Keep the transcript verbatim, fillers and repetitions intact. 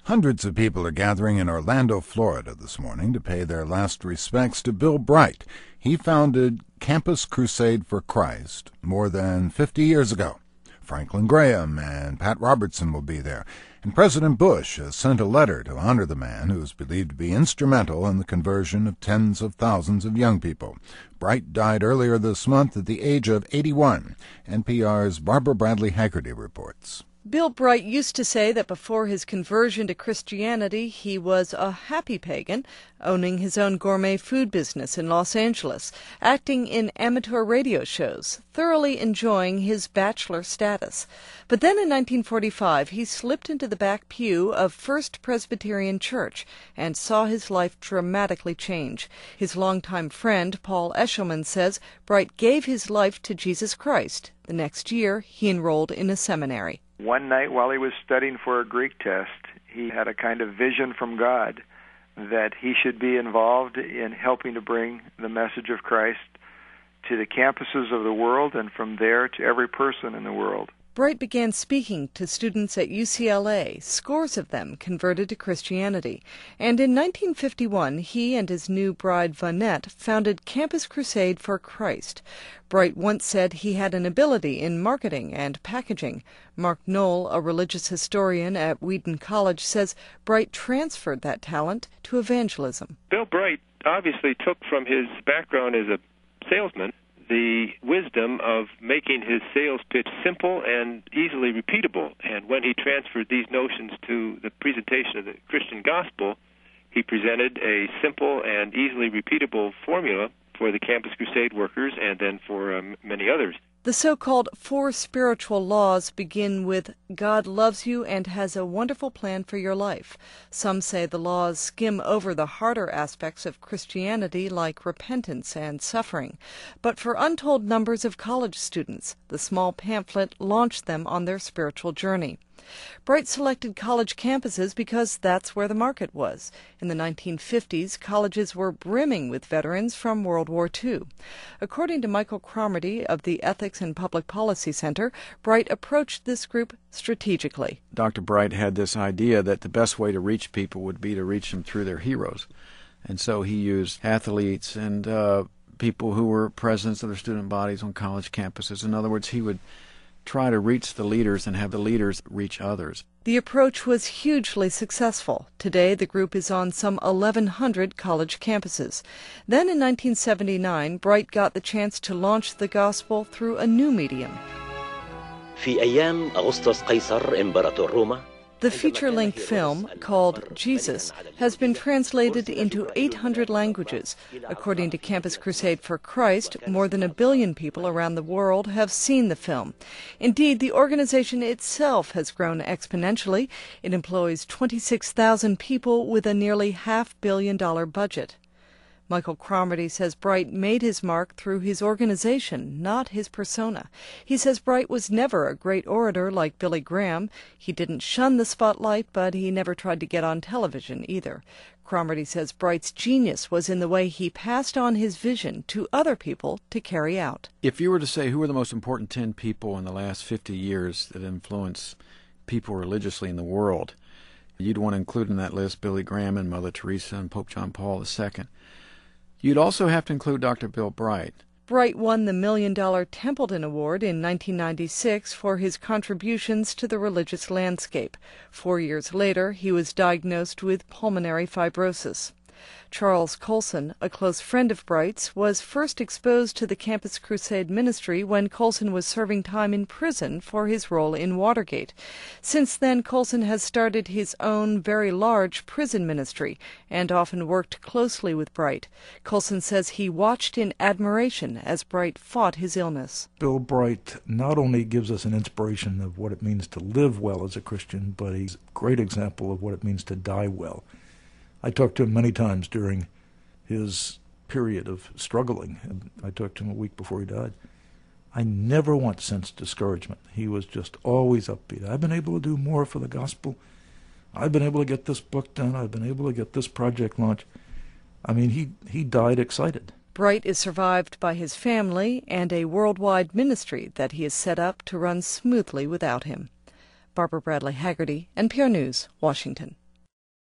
Hundreds of people are gathering in Orlando, Florida this morning to pay their last respects to Bill Bright. He founded Campus Crusade for Christ more than fifty years ago. Franklin Graham and Pat Robertson will be there, and President Bush has sent a letter to honor the man who is believed to be instrumental in the conversion of tens of thousands of young people. Bright died earlier this month at the age of eighty-one. N P R's Barbara Bradley Haggerty reports. Bill Bright used to say that before his conversion to Christianity, he was a happy pagan, owning his own gourmet food business in Los Angeles, acting in amateur radio shows, thoroughly enjoying his bachelor status. But then in nineteen forty-five, he slipped into the back pew of First Presbyterian Church and saw his life dramatically change. His longtime friend, Paul Eshelman, says Bright gave his life to Jesus Christ. The next year, he enrolled in a seminary. One night while he was studying for a Greek test, he had a kind of vision from God that he should be involved in helping to bring the message of Christ to the campuses of the world and from there to every person in the world. Bright began speaking to students at U C L A. Scores of them converted to Christianity. And in nineteen fifty-one, he and his new bride, Vonette, founded Campus Crusade for Christ. Bright once said he had an ability in marketing and packaging. Mark Knoll, a religious historian at Wheaton College, says Bright transferred that talent to evangelism. Bill Bright obviously took from his background as a salesman the wisdom of making his sales pitch simple and easily repeatable. And when he transferred these notions to the presentation of the Christian gospel, he presented a simple and easily repeatable formula for the Campus Crusade workers and then for um, many others. The so-called four spiritual laws begin with God loves you and has a wonderful plan for your life. Some say the laws skim over the harder aspects of Christianity like repentance and suffering. But for untold numbers of college students, the small pamphlet launched them on their spiritual journey. Bright selected college campuses because that's where the market was. In the nineteen fifties, colleges were brimming with veterans from World War Two. According to Michael Cromarty of the Ethics and Public Policy Center, Bright approached this group strategically. Doctor Bright had this idea that the best way to reach people would be to reach them through their heroes. And so he used athletes and uh, people who were presidents of their student bodies on college campuses. In other words, he would try to reach the leaders and have the leaders reach others. The approach was hugely successful. Today, the group is on some eleven hundred college campuses. Then in nineteen seventy-nine, Bright got the chance to launch the gospel through a new medium. في أيام أغسطس قيصر إمبراطور روما. The feature-length film, called Jesus, has been translated into eight hundred languages. According to Campus Crusade for Christ, more than a billion people around the world have seen the film. Indeed, the organization itself has grown exponentially. It employs twenty-six thousand people with a nearly half-billion dollar budget. Michael Cromarty says Bright made his mark through his organization, not his persona. He says Bright was never a great orator like Billy Graham. He didn't shun the spotlight, but he never tried to get on television either. Cromarty says Bright's genius was in the way he passed on his vision to other people to carry out. If you were to say who are the most important ten people in the last fifty years that influence people religiously in the world, you'd want to include in that list Billy Graham and Mother Teresa and Pope John Paul the Second. You'd also have to include Doctor Bill Bright. Bright won the Million Dollar Templeton Award in nineteen ninety-six for his contributions to the religious landscape. Four years later, he was diagnosed with pulmonary fibrosis. Charles Colson, a close friend of Bright's, was first exposed to the Campus Crusade ministry when Colson was serving time in prison for his role in Watergate. Since then, Colson has started his own very large prison ministry and often worked closely with Bright. Colson says he watched in admiration as Bright fought his illness. Bill Bright not only gives us an inspiration of what it means to live well as a Christian, but he's a great example of what it means to die well. I talked to him many times during his period of struggling, and I talked to him a week before he died. I never once sensed discouragement. He was just always upbeat. I've been able to do more for the gospel. I've been able to get this book done. I've been able to get this project launched. I mean, he, he died excited. Bright is survived by his family and a worldwide ministry that he has set up to run smoothly without him. Barbara Bradley Haggerty, N P R News, Washington.